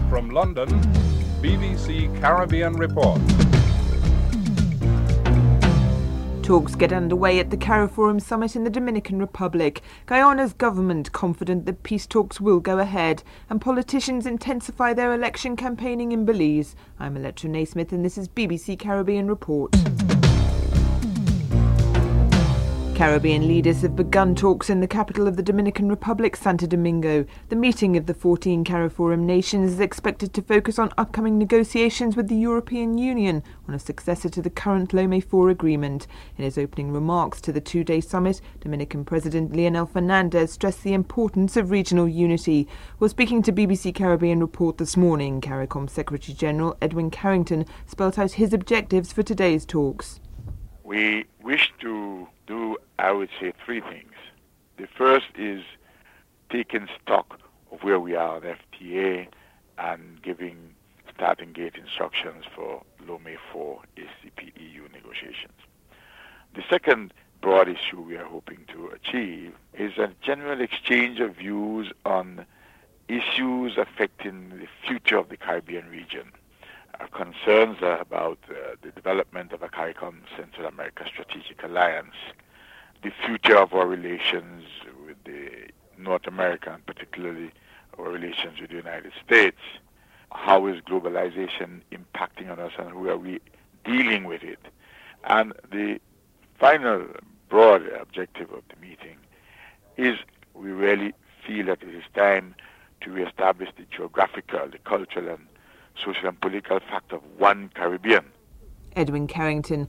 From London, BBC Caribbean Report. Talks get underway at the CARIFORUM summit in the Dominican Republic. Guyana's government confident that peace talks will go ahead, and politicians intensify their election campaigning in Belize. I'm Electra Naismith and this is BBC Caribbean Report. Caribbean leaders have begun talks in the capital of the Dominican Republic, Santo Domingo. The meeting of the 14 CARIFORUM nations is expected to focus on upcoming negotiations with the European Union on a successor to the current Lomé IV agreement. In his opening remarks to the two-day summit, Dominican President Leonel Fernandez stressed the importance of regional unity. While speaking to BBC Caribbean Report this morning, CARICOM Secretary General Edwin Carrington spelt out his objectives for today's talks. We wish to do, I would say, three things. The first is taking stock of where we are on FTA and giving starting gate instructions for Lomé IV ACP-EU negotiations. The second broad issue we are hoping to achieve is a general exchange of views on issues affecting the future of the Caribbean region. Our concerns are about the development of a CARICOM Central America Strategic Alliance, the future of our relations with the North America, and particularly our relations with the United States. How is globalization impacting on us and how are we dealing with it? And the final broad objective of the meeting is we really feel that it is time to reestablish the geographical, the cultural and social and political fact of one Caribbean. Edwin Carrington